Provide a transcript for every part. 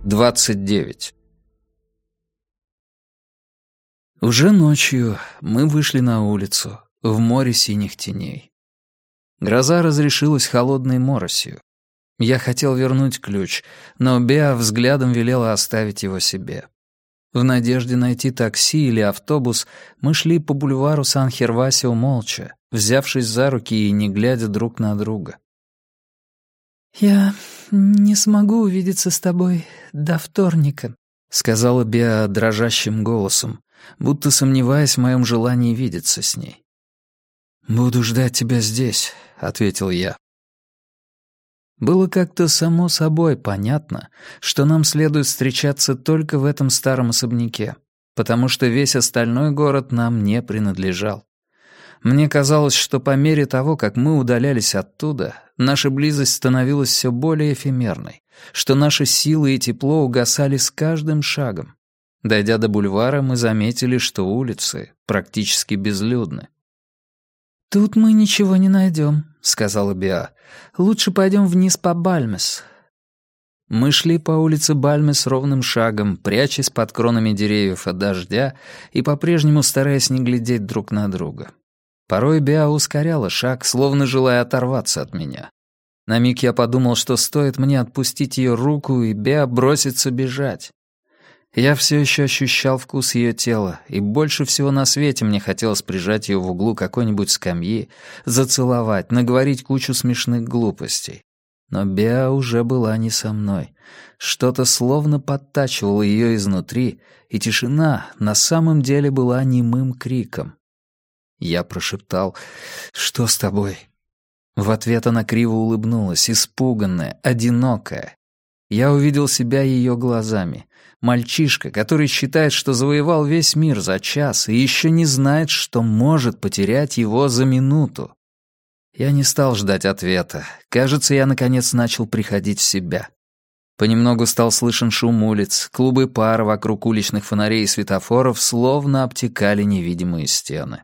29. Уже ночью мы вышли на улицу, в море синих теней. Гроза разрешилась холодной моросью. Я хотел вернуть ключ, но Беа взглядом велела оставить его себе. В надежде найти такси или автобус мы шли по бульвару Сан-Хервасио молча, взявшись за руки и не глядя друг на друга. «Я не смогу увидеться с тобой до вторника», — сказала Беа дрожащим голосом, будто сомневаясь в моем желании видеться с ней. «Буду ждать тебя здесь», — ответил я. Было как-то само собой понятно, что нам следует встречаться только в этом старом особняке, потому что весь остальной город нам не принадлежал. Мне казалось, что по мере того, как мы удалялись оттуда, наша близость становилась все более эфемерной, что наши силы и тепло угасали с каждым шагом. Дойдя до бульвара, мы заметили, что улицы практически безлюдны. «Тут мы ничего не найдем», — сказала Беа. «Лучше пойдем вниз по Бальмес». Мы шли по улице Бальмес ровным шагом, прячась под кронами деревьев от дождя и по-прежнему стараясь не глядеть друг на друга. Порой Беа ускоряла шаг, словно желая оторваться от меня. На миг я подумал, что стоит мне отпустить ее руку, и Беа бросится бежать. Я все еще ощущал вкус ее тела, и больше всего на свете мне хотелось прижать ее в углу какой-нибудь скамьи, зацеловать, наговорить кучу смешных глупостей. Но Беа уже была не со мной. Что-то словно подтачивало ее изнутри, и тишина на самом деле была немым криком. Я прошептал: «Что с тобой?» В ответ она криво улыбнулась, испуганная, одинокая. Я увидел себя ее глазами. Мальчишка, который считает, что завоевал весь мир за час и еще не знает, что может потерять его за минуту. Я не стал ждать ответа. Кажется, я наконец начал приходить в себя. Понемногу стал слышен шум улиц, клубы пара вокруг уличных фонарей и светофоров словно обтекали невидимые стены.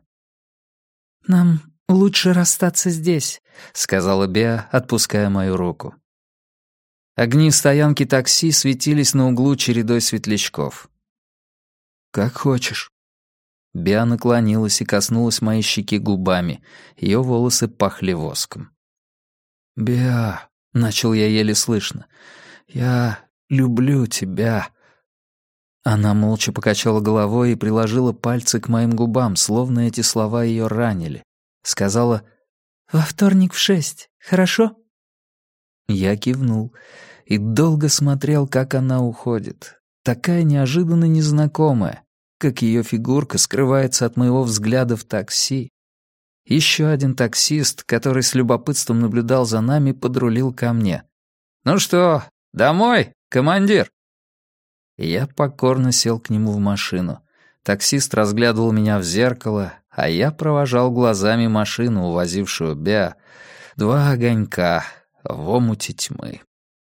«Нам лучше расстаться здесь», — сказала Беа, отпуская мою руку. Огни стоянки такси светились на углу чередой светлячков. «Как хочешь». Беа наклонилась и коснулась моей щеки губами. Ее волосы пахли воском. «Беа», — начал я еле слышно, — «я люблю тебя». Она молча покачала головой и приложила пальцы к моим губам, словно эти слова ее ранили. Сказала: «Во вторник в 6, хорошо?» Я кивнул и долго смотрел, как она уходит. Такая неожиданно незнакомая, как ее фигурка скрывается от моего взгляда в такси. Еще один таксист, который с любопытством наблюдал за нами, подрулил ко мне. «Ну что, домой, командир?» Я покорно сел к нему в машину. Таксист разглядывал меня в зеркало, а я провожал глазами машину, увозившую Беа. Два огонька в омуте тьмы.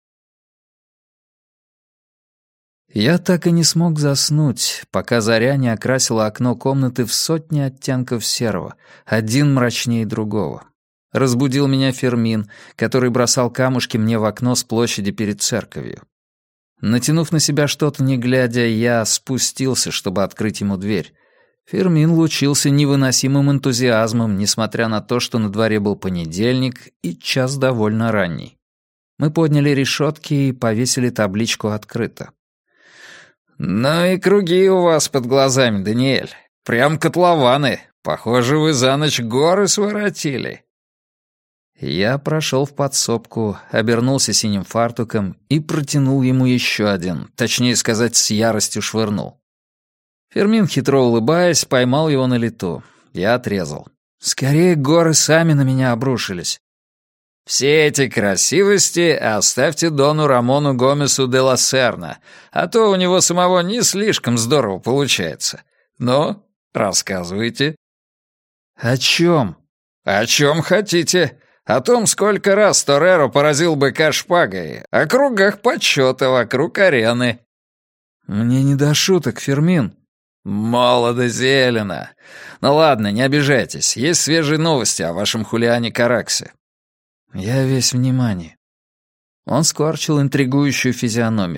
Я так и не смог заснуть, пока заря не окрасила окно комнаты в сотни оттенков серого, один мрачнее другого. Разбудил меня Фермин, который бросал камушки мне в окно с площади перед церковью. Натянув на себя что-то не глядя, я спустился, чтобы открыть ему дверь. Фермин лучился невыносимым энтузиазмом, несмотря на то, что на дворе был понедельник и час довольно ранний. Мы подняли решетки и повесили табличку «Открыто». «Ну и круги у вас под глазами, Даниэль. Прям котлованы. Похоже, вы за ночь горы своротили». Я прошел в подсобку, обернулся синим фартуком и протянул ему еще один, точнее сказать, с яростью швырнул. Фермин, хитро улыбаясь, поймал его на лету. Я отрезал. Скорее горы сами на меня обрушились. «Все эти красивости оставьте дону Рамону Гомесу де ла Серна, а то у него самого не слишком здорово получается. Ну, рассказывайте». «О чем?» «О чем хотите. О том, сколько раз Тореро поразил быка шпагой, о кругах почета вокруг арены». «Мне не до шуток, Фермин». «Молодо-зелено. Ну ладно, не обижайтесь, есть свежие новости о вашем Хулиане Караксе». «Я весь внимание». Он скорчил интригующую физиономию.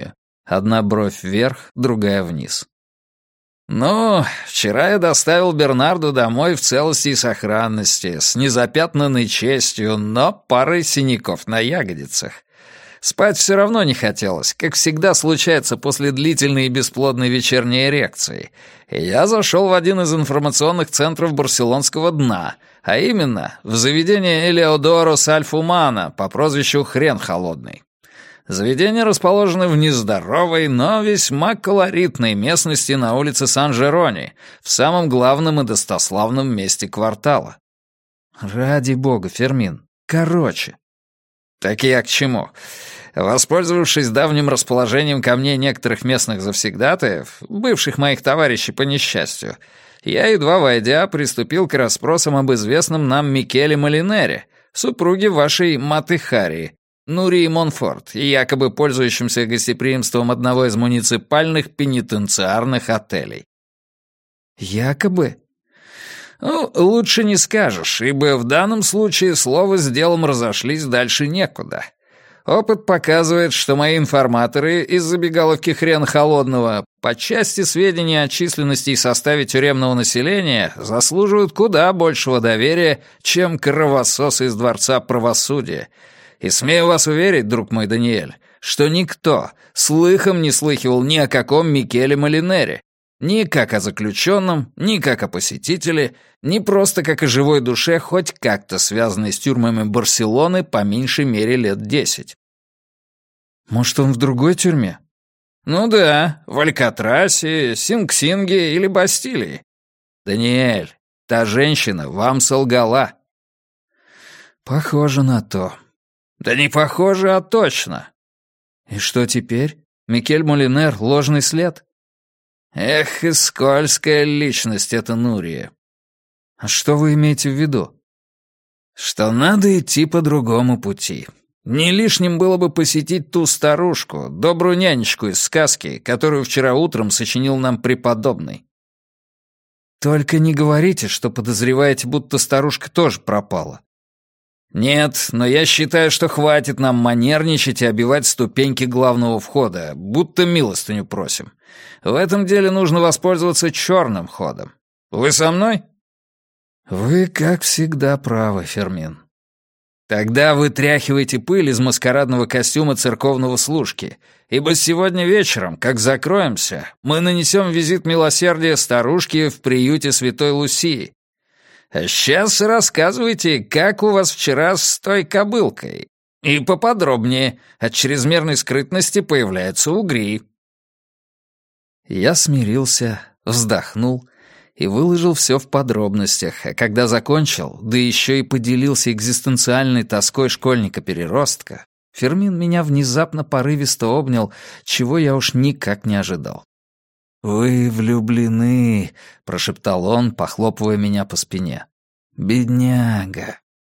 Одна бровь вверх, другая вниз. «Ну, вчера я доставил Бернарду домой в целости и сохранности, с незапятнанной честью, но парой синяков на ягодицах. Спать все равно не хотелось, как всегда случается после длительной и бесплодной вечерней эрекции. И я зашел в один из информационных центров барселонского дна, а именно в заведение Элеодоро Сальфумана по прозвищу Хрен Холодный. Заведение расположено в нездоровой, но весьма колоритной местности на улице Сан-Жерони, в самом главном и достославном месте квартала. Ради бога, Фермин, короче. Так я к чему? Воспользовавшись давним расположением ко мне некоторых местных завсегдатаев, бывших моих товарищей по несчастью, я, едва войдя, приступил к расспросам об известном нам Микеле Молинере, супруге вашей Маты Харии, Нурии Монфорт, и якобы пользующимся гостеприимством одного из муниципальных пенитенциарных отелей. Якобы? Ну, лучше не скажешь, ибо в данном случае слово с делом разошлись дальше некуда. Опыт показывает, что мои информаторы из забегаловки Хрен Холодного по части сведений о численности и составе тюремного населения заслуживают куда большего доверия, чем кровососы из Дворца правосудия. И смею вас уверить, друг мой Даниэль, что никто слыхом не слыхивал ни о каком Микеле Молинере, ни как о заключенном, ни как о посетителе, ни просто как о живой душе, хоть как-то связанной с тюрьмами Барселоны по меньшей мере лет 10. Может, он в другой тюрьме? Ну да, в Алькатрасе, Синг-Синге или Бастилии. Даниэль, та женщина вам солгала. Похоже на то. Да не похоже, а точно. И что теперь? Микель Молинер — ложный след? Эх, и скользкая личность эта Нурия. А что вы имеете в виду? Что надо идти по другому пути. Не лишним было бы посетить ту старушку, добрую нянечку из сказки, которую вчера утром сочинил нам преподобный. Только не говорите, что подозреваете, будто старушка тоже пропала. Нет, но я считаю, что хватит нам манерничать и обивать ступеньки главного входа, будто милостыню просим. В этом деле нужно воспользоваться черным ходом. Вы со мной? Вы, как всегда, правы, Фермин. Тогда вытряхивайте пыль из маскарадного костюма церковного служки, ибо сегодня вечером, как закроемся, мы нанесем визит милосердия старушке в приюте Святой Лусии. А сейчас рассказывайте, как у вас вчера с той кобылкой. И поподробнее, от чрезмерной скрытности появляются угри. Я смирился, вздохнул и выложил все в подробностях, а когда закончил, да еще и поделился экзистенциальной тоской школьника-переростка, Фермин меня внезапно порывисто обнял, чего я уж никак не ожидал. «Вы влюблены», — прошептал он, похлопывая меня по спине. «Бедняга».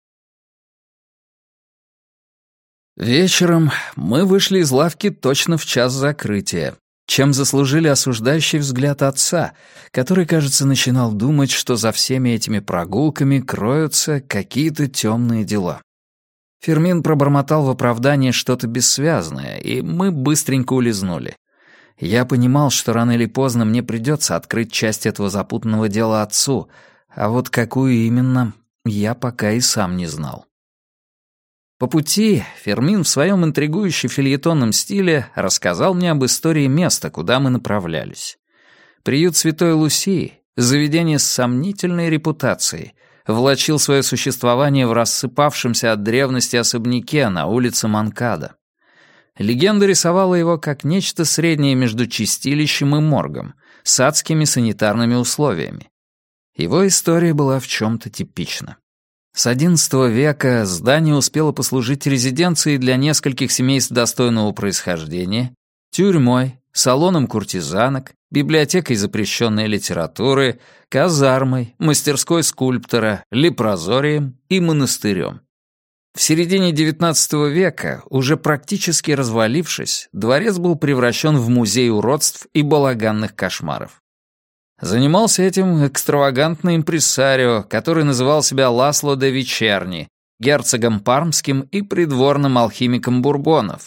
Вечером мы вышли из лавки точно в час закрытия, чем заслужили осуждающий взгляд отца, который, кажется, начинал думать, что за всеми этими прогулками кроются какие-то темные дела. Фермин пробормотал в оправдании что-то бессвязное, и мы быстренько улизнули. Я понимал, что рано или поздно мне придется открыть часть этого запутанного дела отцу, а вот какую именно, я пока и сам не знал. По пути Фермин в своем интригующем фельетонном стиле рассказал мне об истории места, куда мы направлялись. Приют Святой Лусии, заведение с сомнительной репутацией, влачил свое существование в рассыпавшемся от древности особняке на улице Монкадо. Легенда рисовала его как нечто среднее между чистилищем и моргом, с адскими санитарными условиями. Его история была в чем-то типична. С XI века здание успело послужить резиденцией для нескольких семейств достойного происхождения, тюрьмой, салоном куртизанок, библиотекой запрещенной литературы, казармой, мастерской скульптора, лепрозорием и монастырем. В середине XIX века, уже практически развалившись, дворец был превращен в музей уродств и балаганных кошмаров. Занимался этим экстравагантный импресарио, который называл себя Ласло де Вечерни, герцогом пармским и придворным алхимиком Бурбонов.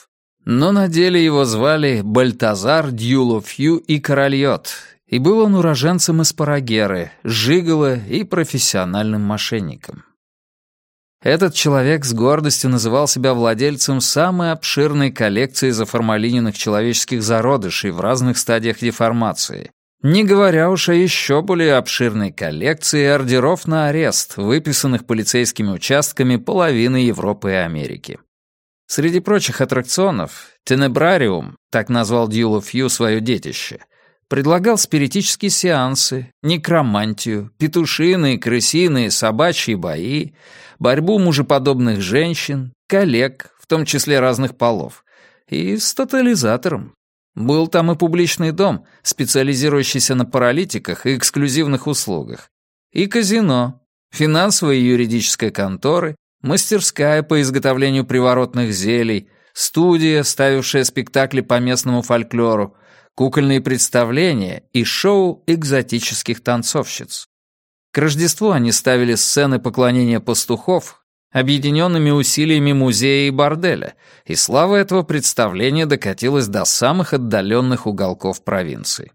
Но на деле его звали Бальтазар Дьюлофью и Корольот, и был он уроженцем из Парагеры, жиголо и профессиональным мошенником. Этот человек с гордостью называл себя владельцем самой обширной коллекции заформалиненных человеческих зародышей в разных стадиях деформации, не говоря уж о еще более обширной коллекции ордеров на арест, выписанных полицейскими участками половины Европы и Америки. Среди прочих аттракционов «Тенебрариум», так назвал Дьюлофью свое детище, предлагал спиритические сеансы, некромантию, петушиные, крысиные, собачьи бои, борьбу мужеподобных женщин, коллег, в том числе разных полов, и с тотализатором. Был там и публичный дом, специализирующийся на паралитиках и эксклюзивных услугах, и казино, финансовая и юридическая конторы, мастерская по изготовлению приворотных зелий, студия, ставившая спектакли по местному фольклору, кукольные представления и шоу экзотических танцовщиц. К Рождеству они ставили сцены поклонения пастухов, объединенными усилиями музея и борделя, и слава этого представления докатилась до самых отдаленных уголков провинции.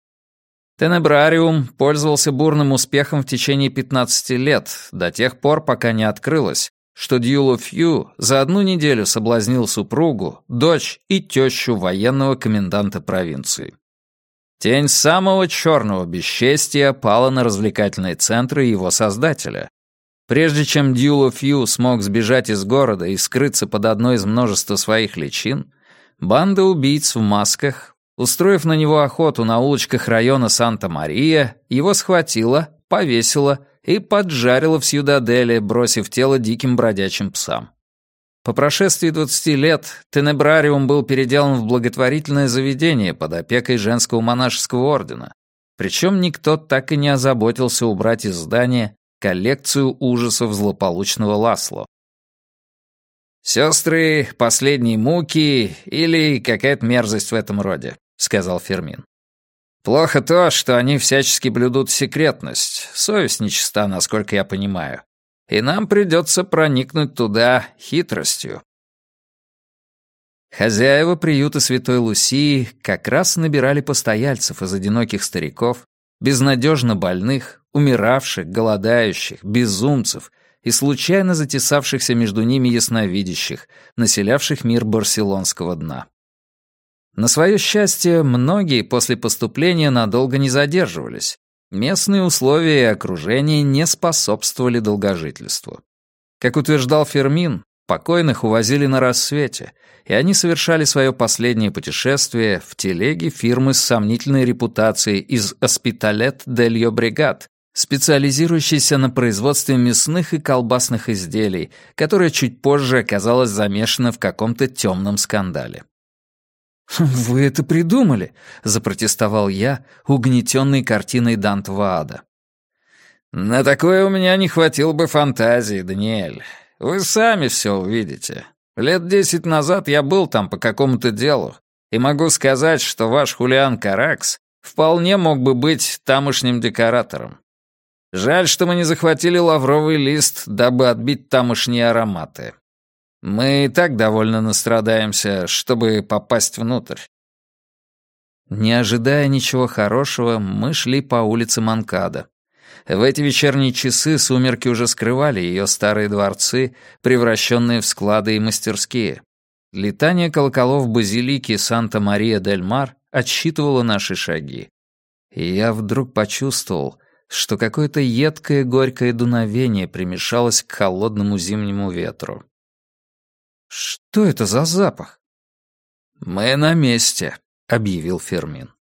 Тенебрариум пользовался бурным успехом в течение 15 лет, до тех пор, пока не открылось, что Дьюлофью за одну неделю соблазнил супругу, дочь и тещу военного коменданта провинции. Тень самого черного бесчестия пала на развлекательные центры его создателя. Прежде чем Дьюлофью смог сбежать из города и скрыться под одной из множества своих личин, банда убийц в масках, устроив на него охоту на улочках района Санта-Мария, его схватила, повесила и поджарила в Сьюдаделе, бросив тело диким бродячим псам. По прошествии 20 лет Тенебрариум был переделан в благотворительное заведение под опекой женского монашеского ордена, причем никто так и не озаботился убрать из здания коллекцию ужасов злополучного Ласло. «Сестры, последние муки или какая-то мерзость в этом роде», — сказал Фермин. «Плохо то, что они всячески блюдут секретность, совесть нечиста, насколько я понимаю, и нам придется проникнуть туда хитростью». Хозяева приюта Святой Лусии как раз набирали постояльцев из одиноких стариков, безнадежно больных, умиравших, голодающих, безумцев и случайно затесавшихся между ними ясновидящих, населявших мир барселонского дна. На свое счастье, многие после поступления надолго не задерживались. Местные условия и окружение не способствовали долгожительству. Как утверждал Фермин, покойных увозили на рассвете, и они совершали свое последнее путешествие в телеге фирмы с сомнительной репутацией из Hospitalet del Llobregat, специализирующейся на производстве мясных и колбасных изделий, которая чуть позже оказалась замешана в каком-то темном скандале. «Вы это придумали?» — запротестовал я, угнетенный картиной Дантова ада. «На такое у меня не хватило бы фантазии, Даниэль. Вы сами все увидите. Лет 10 назад я был там по какому-то делу, и могу сказать, что ваш Хулиан Каракс вполне мог бы быть тамошним декоратором. Жаль, что мы не захватили лавровый лист, дабы отбить тамошние ароматы. Мы и так довольно настрадаемся, чтобы попасть внутрь». Не ожидая ничего хорошего, мы шли по улице Монкадо. В эти вечерние часы сумерки уже скрывали ее старые дворцы, превращенные в склады и мастерские. Летание колоколов базилики Санта-Мария-дель-Мар отсчитывало наши шаги. И я вдруг почувствовал, что какое-то едкое горькое дуновение примешалось к холодному зимнему ветру. «Что это за запах?» «Мы на месте», — объявил Фермин.